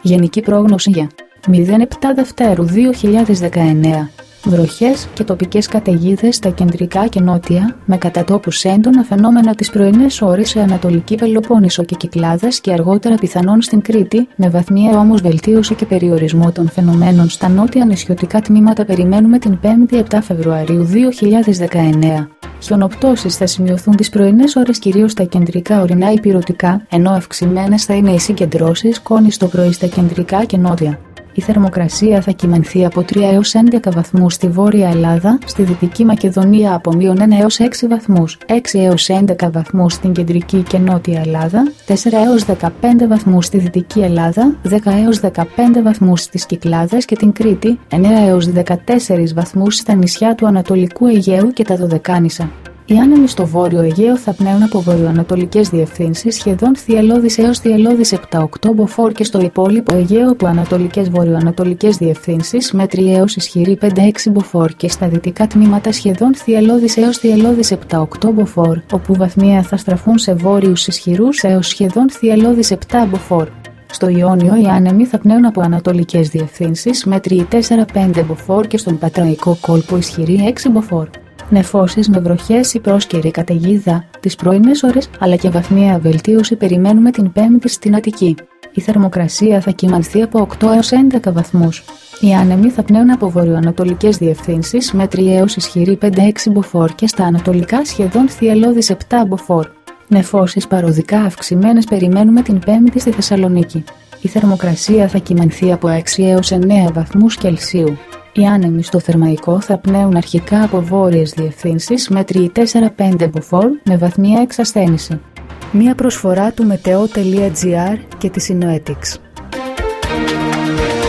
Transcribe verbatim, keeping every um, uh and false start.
Γενική πρόγνωση για μηδέν επτά Δευτέρου δύο χιλιάδες δεκαεννέα. Βροχές και τοπικές καταιγίδες στα κεντρικά και νότια, με κατά τόπους έντονα φαινόμενα τις πρωινές ώρες σε Ανατολική Πελοπόννησο και Κυκλάδες και αργότερα πιθανόν στην Κρήτη, με βαθμιαία όμως βελτίωση και περιορισμό των φαινομένων στα νότια νησιωτικά τμήματα. Περιμένουμε την πέμπτη επτά Φεβρουαρίου δύο χιλιάδες δεκαεννέα. Χιονοπτώσεις θα σημειωθούν τις πρωινές ώρες κυρίως στα κεντρικά ορεινά υπηρωτικά, ενώ αυξημένες θα είναι οι συγκεντρώσεις σκόνης το πρωί στα κεντρικά και νότια. Η θερμοκρασία θα κυμανθεί από τρία έως έντεκα βαθμούς στη Βόρεια Ελλάδα, στη Δυτική Μακεδονία από μείον ένα έως έξι βαθμούς, έξι έως έντεκα βαθμούς στην Κεντρική και Νότια Ελλάδα, τέσσερα έως δεκαπέντε βαθμούς στη Δυτική Ελλάδα, δέκα έως δεκαπέντε βαθμούς στις Κυκλάδες και την Κρήτη, εννέα έως δεκατέσσερα βαθμούς στα νησιά του Ανατολικού Αιγαίου και τα Δωδεκάνησα. Οι άνεμοι στο Βόρειο Αιγαίο θα πνέουν από βορειοανατολικές διευθύνσεις σχεδόν θυελλώδεις έως θυελλώδεις επτά οκτώ μποφόρ και στο υπόλοιπο Αιγαίο από ανατολικές βορειοανατολικές διευθύνσεις μέτρη έως ισχυρή πέντε έξι μποφόρ και στα δυτικά τμήματα σχεδόν θυελλώδεις έως θυελλώδεις επτά οκτώ μποφόρ, όπου βαθμία θα στραφούν σε βόρειους ισχυρούς έως σχεδόν θυελλώδεις επτά μποφόρ. Στο Ιόνιο οι άνεμοι θα πνέουν από ανατολικές διευθύνσεις μέτρη τέσσερα πέντε μποφόρ και στον Πατραϊκό κόλπο ισχυρή έξι μποφόρ. Νεφώσεις με βροχές ή πρόσκαιρη καταιγίδα τις πρωινές ώρες, αλλά και βαθμιαία βελτίωση περιμένουμε την Πέμπτη στην Αττική. Η θερμοκρασία θα κυμανθεί από οκτώ έως έντεκα βαθμούς. Οι άνεμοι θα πνέουν από βορειοανατολικές διευθύνσεις μέτρη έως ισχυρή πέντε έξι μποφόρ και στα ανατολικά σχεδόν θυελλώδεις επτά μποφόρ. Νεφώσεις παροδικά αυξημένες περιμένουμε την Πέμπτη στη Θεσσαλονίκη. Η θερμοκρασία θα κυμανθεί από έξι έως εννέα βαθμούς Κελσίου. Οι άνεμοι στο Θερμαϊκό θα πνέουν αρχικά από βόρειες διευθύνσεις μέτρη τέσσερα πέντε μποφόρ με βαθμία εξασθένηση. Μία προσφορά του μετεό τελεία τζι άρ και της Synoetics.